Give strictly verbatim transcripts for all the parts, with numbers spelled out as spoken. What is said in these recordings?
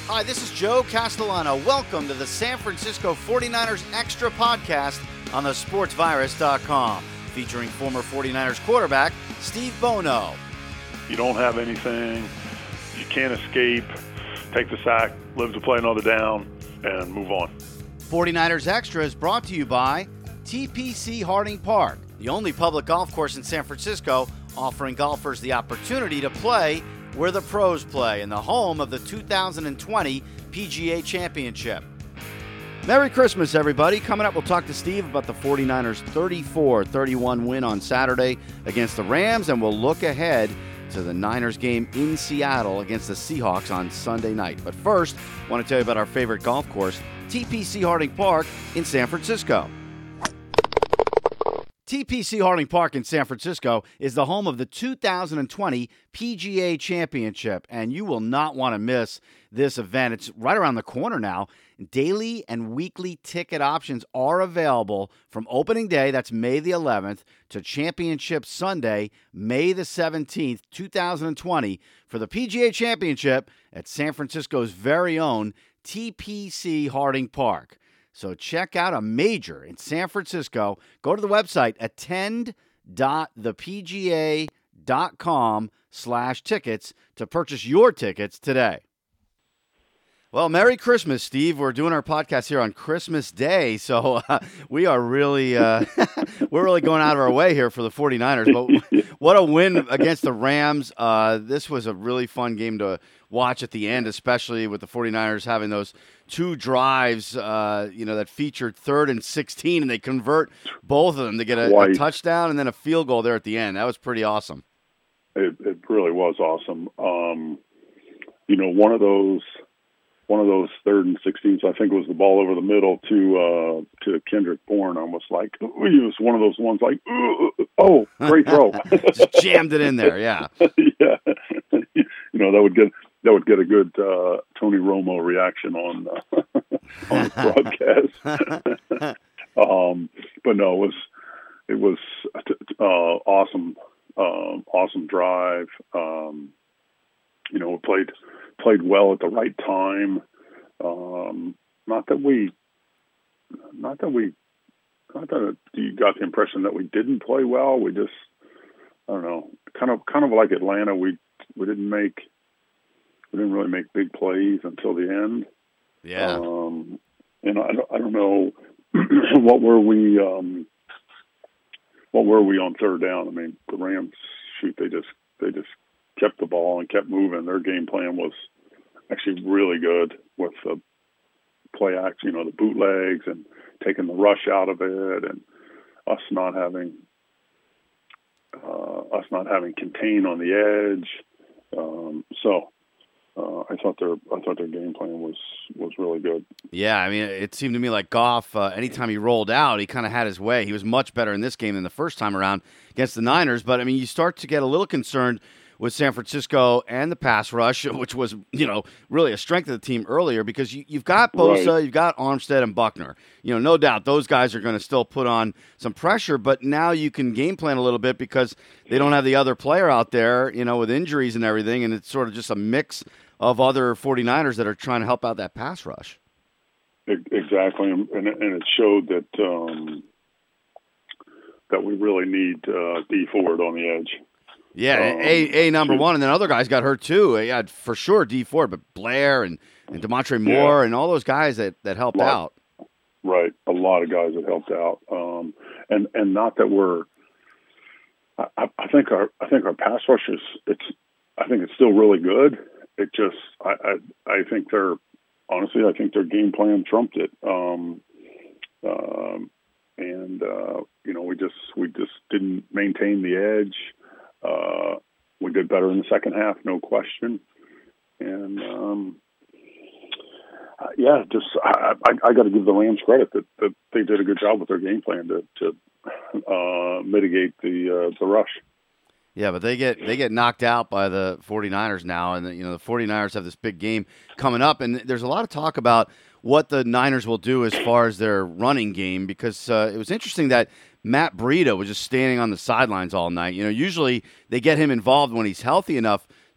Hi, this is Joe Castellano. Welcome to the San Francisco forty-niners Extra Podcast on the sports virus dot com, featuring former forty-niners quarterback Steve Bono. You don't have anything. You can't escape. Take the sack, live to play another down, and move on. forty-niners Extra is brought to you by T P C Harding Park, the only public golf course in San Francisco offering golfers the opportunity to play where the pros play, in the home of the two thousand twenty P G A Championship. Merry Christmas, everybody. Coming up, we'll talk to Steve about the forty-niners' thirty-four thirty-one win on Saturday against the Rams, and we'll look ahead to the Niners game in Seattle against the Seahawks on Sunday night. But first, I want to tell you about our favorite golf course, T P C Harding Park in San Francisco. T P C Harding Park in San Francisco is the home of the two thousand twenty P G A Championship, and you will not want to miss this event. It's right around the corner now. Daily and weekly ticket options are available from opening day, that's May the eleventh, to Championship Sunday, May the seventeenth, two thousand twenty, for the P G A Championship at San Francisco's very own T P C Harding Park. So check out a major in San Francisco. Go to the website, attend dot the p g a dot com slash tickets to purchase your tickets today. Well, Merry Christmas, Steve. We're doing our podcast here on Christmas Day, so uh, we are really uh, we're really going out of our way here for the forty-niners. But what a win against the Rams. Uh, this was a really fun game to watch at the end, especially with the forty-niners having those two drives, uh, you know, that featured third and sixteen, and they convert both of them to get a, a touchdown and then a field goal there at the end. That was pretty awesome. It, it really was awesome. Um, you know, one of those. One of those third and sixteens, I think it was the ball over the middle to uh, to Kendrick Bourne. Almost like it was one of those ones like, oh, great throw, just jammed it in there, yeah, yeah. You know, that would get that would get a good uh, Tony Romo reaction on uh, on the broadcast. um, but no, it was it was uh, awesome, uh, awesome drive. Um, you know, we played. played well at the right time. Um, not that we, not that we, not that you got the impression that we didn't play well. We just, I don't know, kind of, kind of like Atlanta. We, we didn't make, we didn't really make big plays until the end. Yeah. Um, and I don't, I don't know what were we, um, what were we on third down? I mean, the Rams, shoot, they just, they just kept the ball and kept moving. Their game plan was actually really good with the play action, you know, the bootlegs and taking the rush out of it, and us not having uh, us not having contain on the edge. Um, so uh, I thought their I thought their game plan was was really good. Yeah, I mean, it seemed to me like Goff, uh, anytime he rolled out, he kind of had his way. He was much better in this game than the first time around against the Niners. But I mean, you start to get a little concerned with San Francisco and the pass rush, which was, you know, really a strength of the team earlier, because you, you've got Bosa, right. You've got Armstead and Buckner. You know, no doubt those guys are going to still put on some pressure, but now you can game plan a little bit because they don't have the other player out there, you know, with injuries and everything, and it's sort of just a mix of other forty-niners that are trying to help out that pass rush. Exactly, and, and it showed that um, that we really need uh, D Ford on the edge. Yeah, um, a a number one, and then other guys got hurt too. Yeah, for sure, D Ford, but Blair and, and Demontre Moore yeah. and all those guys that, that helped lot, out. Right, a lot of guys that helped out, um, and and not that we're. I, I think our I think our pass rush is it's. I think it's still really good. It just I I, I think they're honestly I think their game plan trumped it. Um, um, and uh, you know we just we just didn't maintain the edge. Uh, we did better in the second half, no question. And, um, uh, yeah, just I, I, I got to give the Rams credit that, that they did a good job with their game plan to, to uh, mitigate the uh, the rush. Yeah, but they get they get knocked out by the forty-niners now, and the, you know the forty-niners have this big game coming up, and there's a lot of talk about what the Niners will do as far as their running game, because uh, it was interesting that Matt Breida was just standing on the sidelines all night. You know, usually they get him involved when he's healthy enough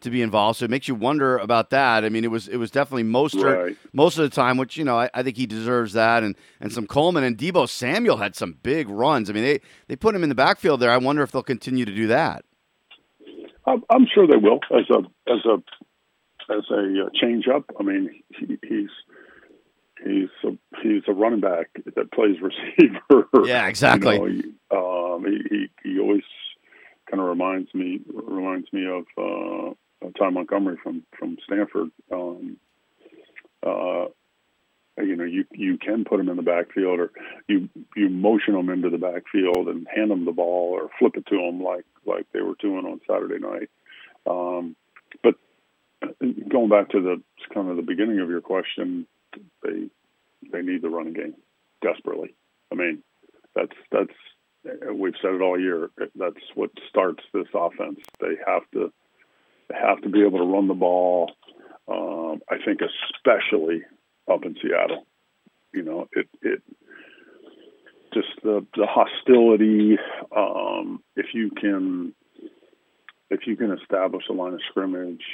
to be involved. So it makes you wonder about that. I mean, it was it was definitely Mostert Right. most of the time, which, you know, I, I think he deserves that. And, and some Coleman and Deebo Samuel had some big runs. I mean, they, they put him in the backfield there. I wonder if they'll continue to do that. I'm, I'm sure they will as a as a as a uh, change up. I mean, he, he's he's a, he's a running back that plays receiver. Yeah, exactly. You know, um, he, he he always kind of reminds me reminds me of uh, Ty Montgomery from from Stanford. Um, uh, you know, you you can put him in the backfield, or you you motion him into the backfield and hand him the ball, or flip it to him like like they were doing on Saturday night. Um, but going back to the kind of the beginning of your question, they they need the running game desperately. I mean, that's that's we've said it all year. That's what starts this offense. They have to they have to be able to run the ball. Um, I think especially up in Seattle, you know, it it just the the hostility. Um, if you can if you can establish a line of scrimmage,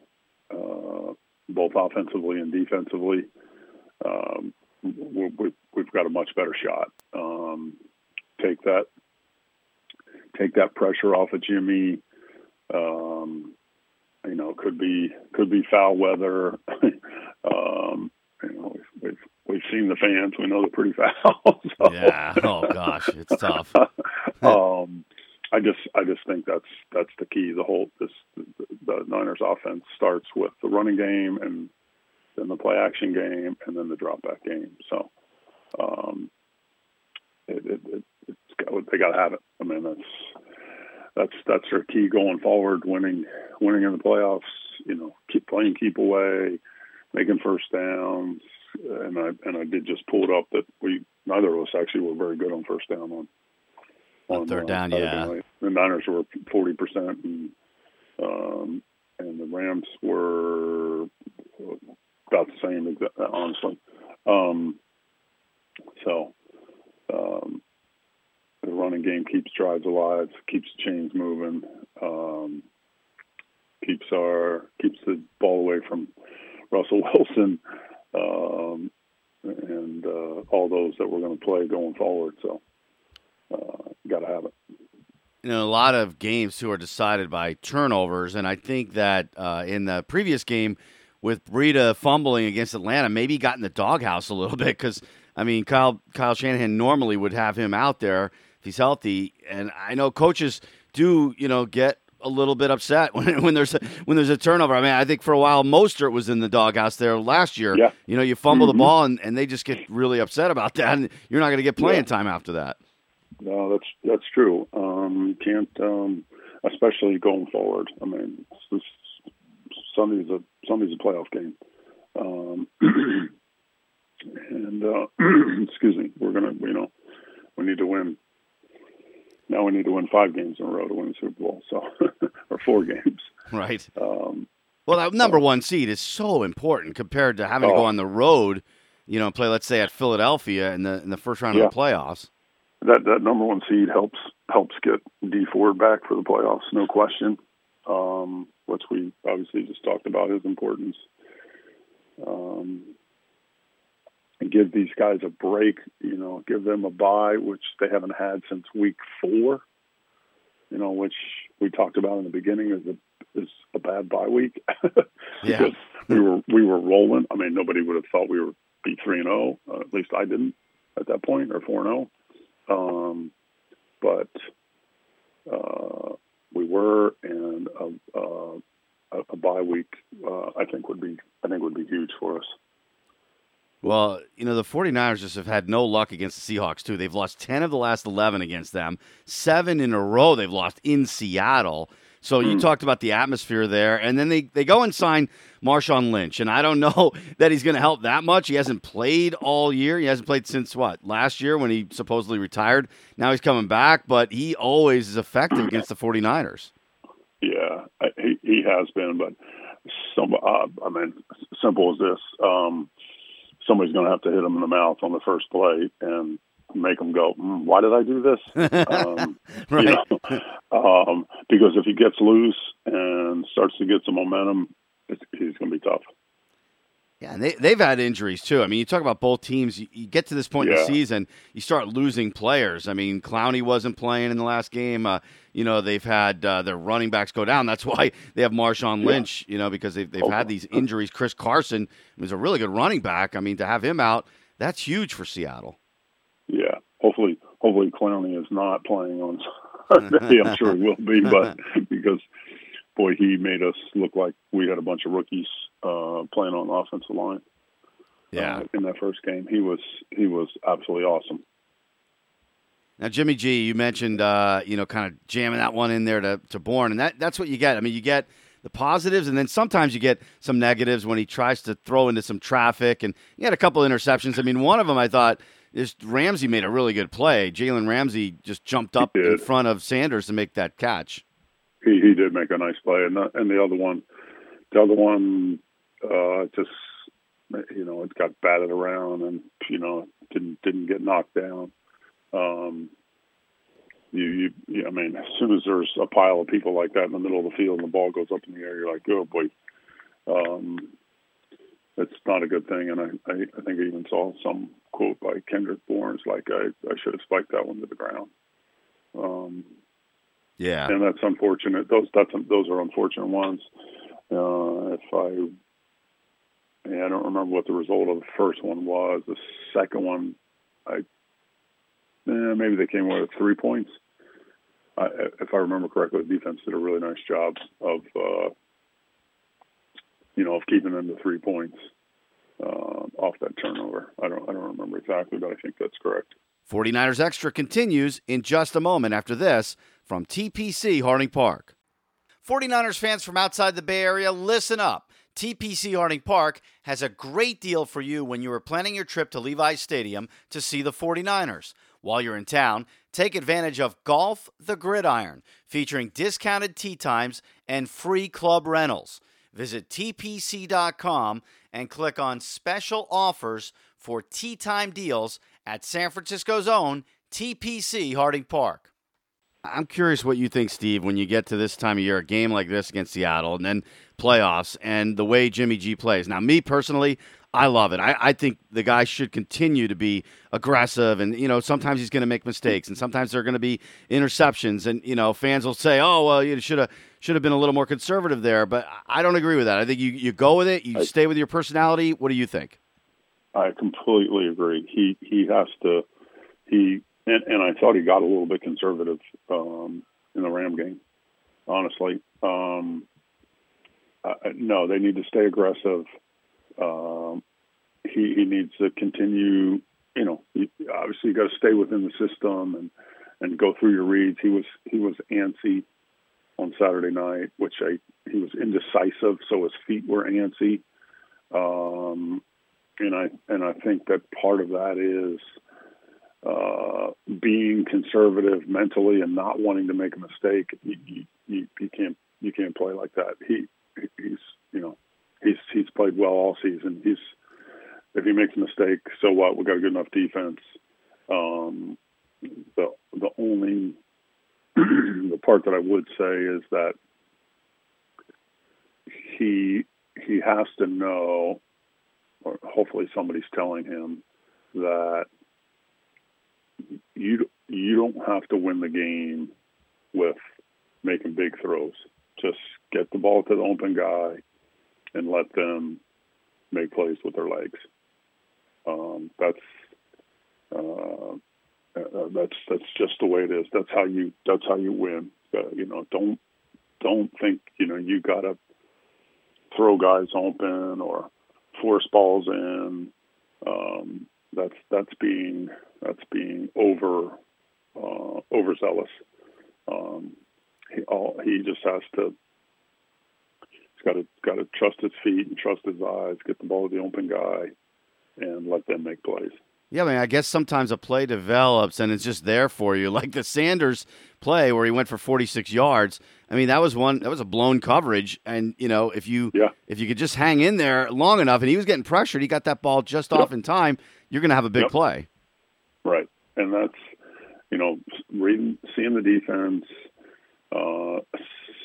uh, both offensively and defensively, um, we, we, we've got a much better shot. Um, take that take that pressure off of Jimmy. Um, you know, could be could be foul weather. um, you know, we've, we've we've seen the fans. We know they're pretty foul. So. Yeah. Oh gosh, it's tough. um, I just I just think that's that's the key. The whole this the, the Niners offense starts with the running game, and then the play action game, and then the drop back game. So um, it, it, it, it's got, they got to have it. I mean, that's that's that's their key going forward. Winning winning in the playoffs. You know, keep playing, keep away, making first downs. And I and I did just pull it up that we neither of us actually were very good on first down on. On third down, uh, yeah. Night. The Niners were forty percent, and um, and the Rams were about the same, honestly. Um, so um, the running game keeps drives alive, keeps chains moving, um, keeps our keeps the ball away from Russell Wilson, um, and uh, all those that we're going to play going forward. So. Uh, got to have it. You know, a lot of games too are decided by turnovers, and I think that uh, in the previous game with Breida fumbling against Atlanta, maybe he got in the doghouse a little bit because, I mean, Kyle Kyle Shanahan normally would have him out there if he's healthy, and I know coaches do, you know, get a little bit upset when, when there's a, when there's a turnover. I mean, I think for a while Mostert was in the doghouse there last year. Yeah. You know, you fumble mm-hmm. the ball, and, and they just get really upset about that, and you're not going to get playing yeah. time after that. No, that's that's true. Um, can't, um, especially going forward. I mean, this, Sunday's a Sunday's a playoff game, um, and uh, excuse me, we're gonna, you know, we need to win. Now we need to win five games in a row to win the Super Bowl. So, or four games. Right. Um, well, that number one seed is so important compared to having oh, to go on the road, you know, play, let's say, at Philadelphia in the in the first round yeah. of the playoffs. That that number one seed helps helps get Dee Ford back for the playoffs, no question. Um, which we obviously just talked about his importance. Um, and give these guys a break, you know, give them a bye, which they haven't had since week four. You know, which we talked about in the beginning is a is a bad bye week. Yeah. Because we were we were rolling. I mean, nobody would have thought we were be three and zero. At least I didn't at that point, or four and zero. Um, but uh, we were, and a, a, a bye week, uh, I think would be, I think would be huge for us. Well, you know, the 49ers just have had no luck against the Seahawks, too. They've lost ten of the last eleven against them. Seven in a row they've lost in Seattle. So you mm. talked about the atmosphere there. And then they, they go and sign Marshawn Lynch. And I don't know that he's going to help that much. He hasn't played all year. He hasn't played since, what, last year when he supposedly retired. Now he's coming back. But he always is effective against the 49ers. Yeah, he, he has been. But, some, uh, I mean, simple as this. Um, somebody's going to have to hit him in the mouth on the first play and make them go, mm, why did I do this? Um, right. You know, um, because if he gets loose and starts to get some momentum, it's, he's going to be tough. Yeah, and they, they've had injuries, too. I mean, you talk about both teams. You, you get to this point yeah. in the season, you start losing players. I mean, Clowney wasn't playing in the last game. Uh, you know, they've had uh, their running backs go down. That's why they have Marshawn Lynch, yeah. you know, because they've, they've oh. had these injuries. Chris Carson was a really good running back. I mean, to have him out, that's huge for Seattle. Yeah, hopefully hopefully Clowney is not playing on Sunday. I'm sure he will be, but because, boy, he made us look like we had a bunch of rookies uh, playing on the offensive line. Yeah, uh, in that first game, he was he was absolutely awesome. Now, Jimmy G, you mentioned uh, you know kind of jamming that one in there to to Bourne, and that that's what you get. I mean, you get the positives, and then sometimes you get some negatives when he tries to throw into some traffic. And he had a couple interceptions. I mean, one of them I thought is Ramsey made a really good play. Jalen Ramsey just jumped up in front of Sanders to make that catch. He he did make a nice play, and the, and the other one, the other one, uh, just you know, it got batted around, and you know, didn't didn't get knocked down. Um, you, you, you, I mean, as soon as there's a pile of people like that in the middle of the field and the ball goes up in the air, you're like, oh boy, um, it's not a good thing. And I, I, I think I even saw some quote by Kendrick Bourne, like I, I should have spiked that one to the ground. Um, yeah, and that's unfortunate. Those that's those are unfortunate ones. Uh, if I, yeah, I don't remember what the result of the first one was. The second one, I. Eh, maybe they came away with three points. Uh, if I remember correctly, the defense did a really nice job of, uh, you know, of keeping them to three points uh, off that turnover. I don't, I don't remember exactly, but I think that's correct. forty-niners Extra continues in just a moment after this from T P C Harding Park. forty-niners fans from outside the Bay Area, listen up. T P C Harding Park has a great deal for you when you are planning your trip to Levi's Stadium to see the forty-niners. While you're in town, take advantage of Golf the Gridiron, featuring discounted tee times and free club rentals. Visit T P C dot com and click on Special Offers for tee time deals at San Francisco's own T P C Harding Park. I'm curious what you think, Steve, when you get to this time of year, a game like this against Seattle, and then playoffs, and the way Jimmy G plays. Now, me personally, I love it. I, I think the guy should continue to be aggressive, and, you know, sometimes he's going to make mistakes, and sometimes there are going to be interceptions, and, you know, fans will say, oh, well, you should have should have been a little more conservative there, but I don't agree with that. I think you, you go with it, you I, stay with your personality. What do you think? I completely agree. He he has to he and, and I thought he got a little bit conservative um, in the Ram game, honestly. Um, uh, no, they need to stay aggressive. Um, he, he needs to continue, you know, he, obviously you got to stay within the system and, and go through your reads. He was, he was antsy on Saturday night, which I, he was indecisive. So his feet were antsy. Um, and I, and I think that part of that is, uh, being conservative mentally and not wanting to make a mistake. You, you, you, you can't, you can't play like that. He, he's, you know, He's he's played well all season. He's if he makes a mistake, so what? We got a good enough defense. Um, the the only the part that I would say is that he he has to know, or hopefully somebody's telling him that you you don't have to win the game with making big throws. Just get the ball to the open guy and let them make plays with their legs. Um, that's uh, uh, that's that's just the way it is. That's how you that's how you win. Uh, you know, don't don't think you know you got to throw guys open or force balls in. Um, that's that's being that's being over uh, overzealous. Um, he all, he just has to. Got to got to trust his feet and trust his eyes. Get the ball to the open guy, and let them make plays. Yeah, I mean, I guess sometimes a play develops and it's just there for you, like the Sanders play where he went for forty-six yards. I mean, that was one that was a blown coverage, and you know, if you yeah. if you could just hang in there long enough, and he was getting pressured, he got that ball just yep. off in time. You're going to have a big yep. play, right? And that's you know, reading, seeing the defense. Uh,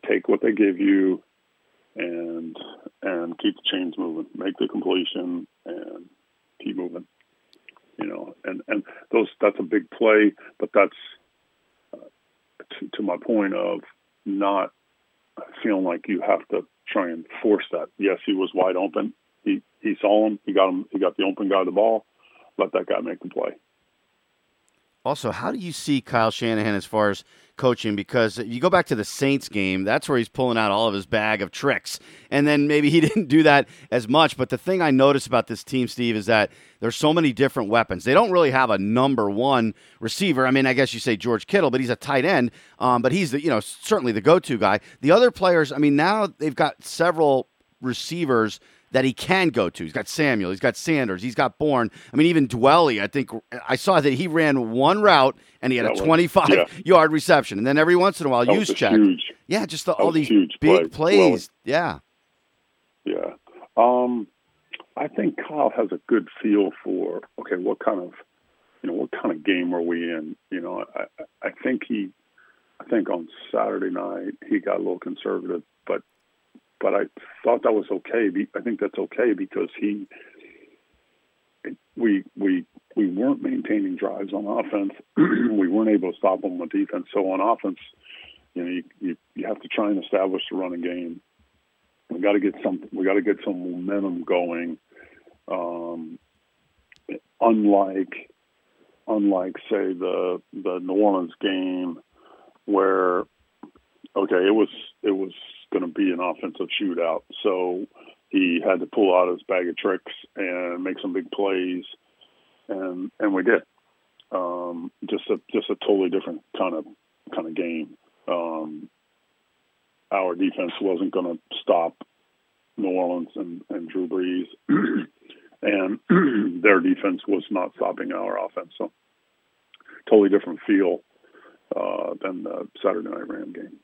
take what they give you and and keep the chains moving, make the completion, and keep moving. You know, and and those that's a big play, but that's uh, to, to my point of not feeling like you have to try and force that. Yes, he was wide open. He he saw him. He got him. He got the open guy the ball. Let that guy make the play. Also, how do you see Kyle Shanahan as far as coaching? Because you go back to the Saints game, that's where he's pulling out all of his bag of tricks. And then maybe he didn't do that as much. But the thing I notice about this team, Steve, is that there's so many different weapons. They don't really have a number one receiver. I mean, I guess you say George Kittle, but he's a tight end. Um, but he's the, you know, certainly the go-to guy. The other players, I mean, now they've got several receivers that he can go to. He's got Samuel. He's got Sanders. He's got Bourne. I mean, even Dwelly, I think I saw that he ran one route and he had that a twenty-five-yard yeah. reception. And then every once in a while, that use check. Huge, yeah, just the, all these big play. plays. Dwelly. Yeah. Yeah. Um, I think Kyle has a good feel for, okay, what kind of, you know, what kind of game are we in? You know, I, I think he, I think on Saturday night, he got a little conservative, but But I thought that was okay. I think that's okay because he, we we we weren't maintaining drives on offense. We weren't able to stop them on defense. So on offense, you know, you, you, you have to try and establish the running game. We got to get some. We got to get some momentum going. Um, unlike unlike say the the New Orleans game where okay it was it was. going to be an offensive shootout. So he had to pull out his bag of tricks and make some big plays, and and we did. Um, just a just a totally different kind of kind of game. Um, our defense wasn't going to stop New Orleans and, and Drew Brees, and their defense was not stopping our offense. So totally different feel uh, than the Saturday Night Ram game.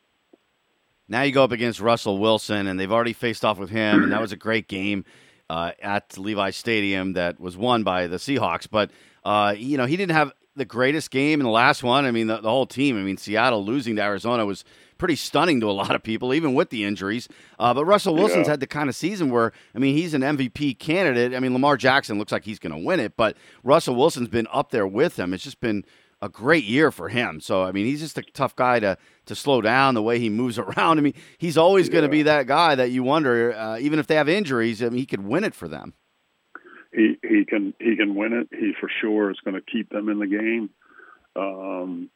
Now you go up against Russell Wilson, and they've already faced off with him, and that was a great game uh, at Levi Stadium that was won by the Seahawks. But, uh, you know, he didn't have the greatest game in the last one. I mean, the, the whole team, I mean, Seattle losing to Arizona was pretty stunning to a lot of people, even with the injuries. Uh, but Russell Wilson's yeah. had the kind of season where, I mean, he's an M V P candidate. I mean, Lamar Jackson looks like he's going to win it, but Russell Wilson's been up there with him. It's just been a great year for him. So, I mean, he's just a tough guy to to slow down the way he moves around. I mean, he's always yeah. going to be that guy that you wonder, uh, even if they have injuries, I mean, he could win it for them. He he can he can win it. He for sure is going to keep them in the game. Um,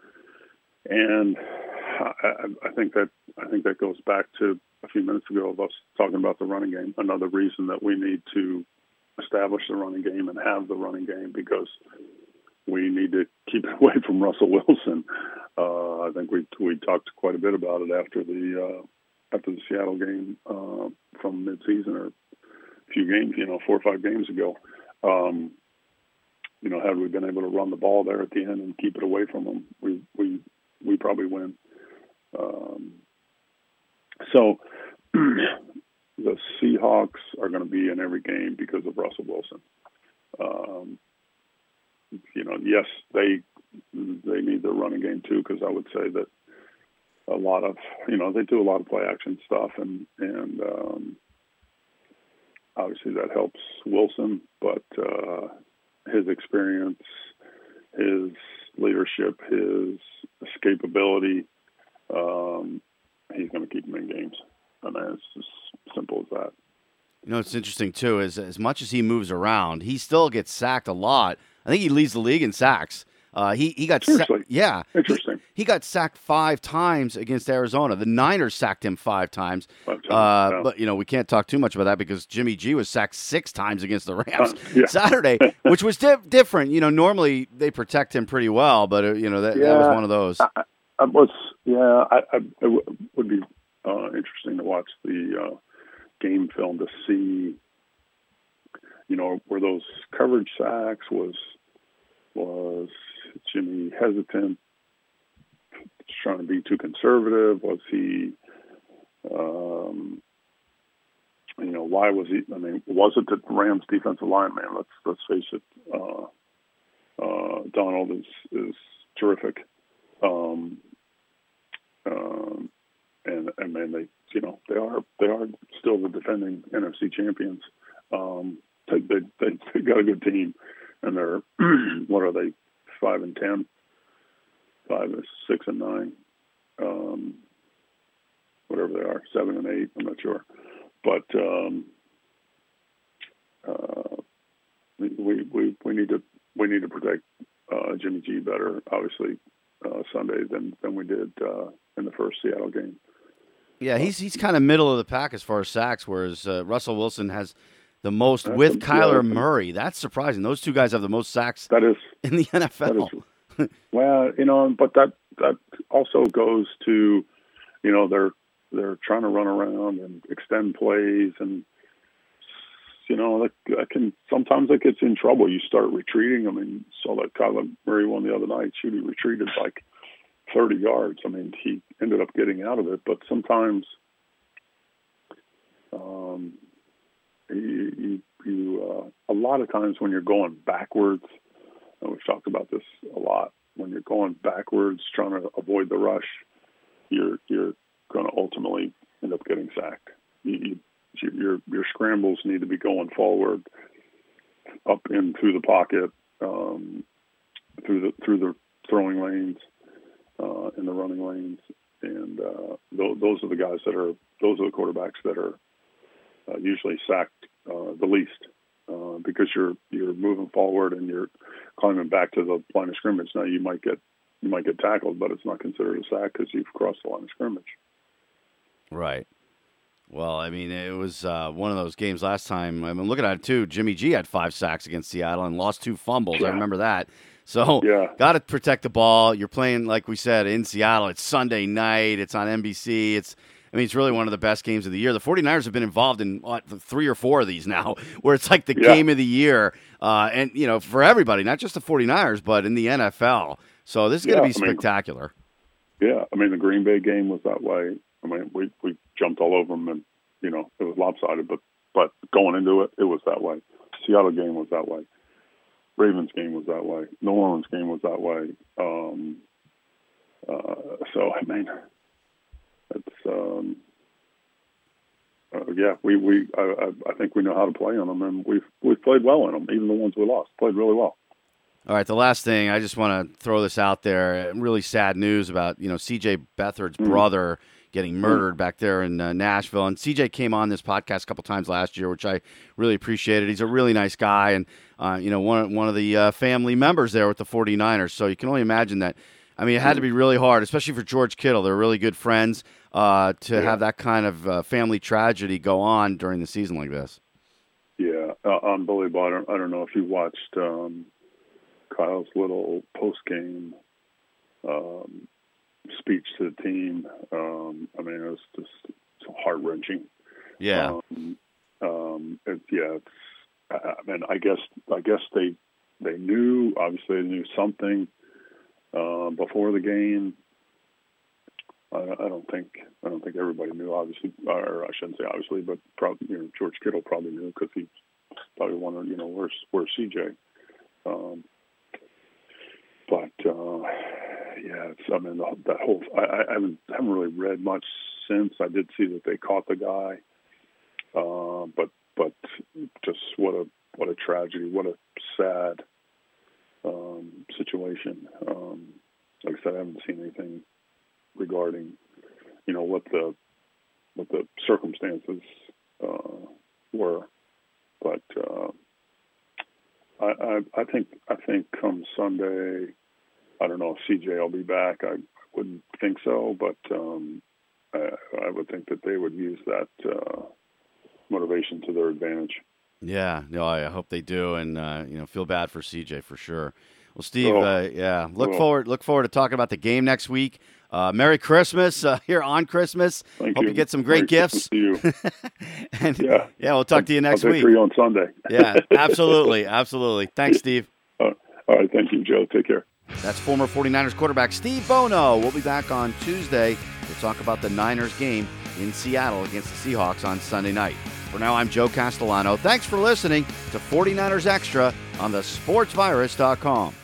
and I, I think that I think that goes back to a few minutes ago of us talking about the running game. Another reason that we need to establish the running game and have the running game, because we need to keep it away from Russell Wilson. Uh, I think we we talked quite a bit about it after the uh, after the Seattle game uh, from midseason, or a few games, you know, four or five games ago. Um, you know, had we been able to run the ball there at the end and keep it away from them, we we we probably win. Um, so the Seahawks are going to be in every game because of Russell Wilson. Um, you know, yes, they they need their running game too, because I would say that a lot of, you know, they do a lot of play action stuff, and and um, obviously that helps Wilson, but uh, his experience, his leadership, his escapability, um, he's going to keep them in games. I mean, it's as simple as that. You know, it's interesting, too, is as much as he moves around, he still gets sacked a lot. I think he leads the league in sacks. Uh, he, he got sa- yeah. Interesting. He, he got sacked five times against Arizona. The Niners sacked him five times. Five times uh, yeah. But, you know, we can't talk too much about that because Jimmy G was sacked six times against the Rams uh, yeah. Saturday, which was di- different. You know, normally they protect him pretty well, but, uh, you know, that, yeah, that was one of those. I, I was, yeah, I, I, it w- would be uh, interesting to watch the uh, game film to see, you know, were those coverage sacks, was was Jimmy hesitant, trying to be too conservative? Was he, um, you know, why was he? I mean, was it the Rams' defensive line? Man, let's let's face it. Uh, uh, Donald is is terrific, um, um, and and man, they you know they are they are still the defending N F C champions. Um, they, they they they got a good team, and they're what are they five and ten, five and six and nine, um, whatever they are, seven and eight. I'm not sure, but um, uh, we we we need to we need to protect uh, Jimmy G better, obviously, uh, Sunday than than we did uh, in the first Seattle game. Yeah, he's he's kind of middle of the pack as far as sacks, whereas uh, Russell Wilson has the most That's with a, Kyler yeah, Murray. That's surprising. Those two guys have the most sacks that is in the N F L. That is, well, you know, but that that also goes to, you know, they're they're trying to run around and extend plays, and you know, that, that can sometimes that gets in trouble. You start retreating. I mean, saw that Kyler Murray one the other night. Shoot, he retreated like thirty yards. I mean, he ended up getting out of it, but sometimes, um, you, you, you uh, a lot of times when you're going backwards, and we've talked about this a lot, when you're going backwards, trying to avoid the rush, you're you're going to ultimately end up getting sacked. You, you, your your scrambles need to be going forward, up in through the pocket, um, through the through the throwing lanes, uh, in the running lanes, and uh, th- those are the guys that are those are the quarterbacks that are uh, usually sacked uh, the least. Uh, because you're you're moving forward and you're climbing back to the line of scrimmage. Now you might get you might get tackled, but it's not considered a sack because you've crossed the line of scrimmage. Right. Well, I mean, it was uh, one of those games last time. I mean, looking at it too, Jimmy G had five sacks against Seattle and lost two fumbles. Yeah. I remember that. So, yeah. got to protect the ball. You're playing, like we said, in Seattle. It's Sunday night. It's on N B C. It's I mean, it's really one of the best games of the year. The 49ers have been involved in what, three or four of these now, where it's like the yeah. game of the year. Uh, and, you know, for everybody, not just the 49ers, but in the N F L. So this is yeah, going to be I spectacular. Mean, yeah. I mean, the Green Bay game was that way. I mean, we, we jumped all over them and, you know, it was lopsided, but, but going into it, it was that way. Seattle game was that way. Ravens game was that way. New Orleans game was that way. Um, uh, so, I mean, it's, um, uh, yeah, we, we, I, I think we know how to play on them, and we've, we've played well in them. Even the ones we lost played really well. All right. The last thing, I just want to throw this out there. Really sad news about, you know, C J Beathard's mm. brother getting murdered mm. back there in uh, Nashville. And C J came on this podcast a couple times last year, which I really appreciated. He's a really nice guy. And, uh, you know, one, one of the uh, family members there with the 49ers. So you can only imagine that. I mean, it had to be really hard, especially for George Kittle. They're really good friends, uh, to yeah. have that kind of uh, family tragedy go on during the season like this. Yeah, uh, unbelievable. I don't, I don't know if you watched um, Kyle's little post-game um, speech to the team. Um, I mean, it was just so heart-wrenching. Yeah. Um, um, it, yeah, it's, I, I mean, I guess I guess they they knew, obviously they knew something. Uh, before the game, I, I don't think I don't think everybody knew. Obviously, or I shouldn't say obviously, but probably you know George Kittle probably knew because he probably wondered, you know, where's where's C J. Um, but uh, yeah, it's, I mean the, that whole I, I haven't haven't really read much since. I did see that they caught the guy, uh, but but just what a what a tragedy, what a sad. Um, situation. Um, like I said, I haven't seen anything regarding, you know, what the what the circumstances uh, were. But uh, I, I, I think I think come Sunday, I don't know if C J will be back. I wouldn't think so, but um, I, I would think that they would use that uh, motivation to their advantage. Yeah, no, I hope they do, and uh, you know, feel bad for C J for sure. Well, Steve, oh. uh, yeah, look oh. forward, look forward to talking about the game next week. Uh, Merry Christmas uh, here on Christmas. Thank hope you. you get some great Merry gifts. To you. and, yeah, yeah, we'll talk to you next I'll week. For you on Sunday. yeah, absolutely, absolutely. Thanks, Steve. Uh, all right, thank you, Joe. Take care. That's former 49ers quarterback Steve Bono. We'll be back on Tuesday to talk about the Niners game in Seattle against the Seahawks on Sunday night. For now, I'm Joe Castellano. Thanks for listening to 49ers Extra on the sports virus dot com.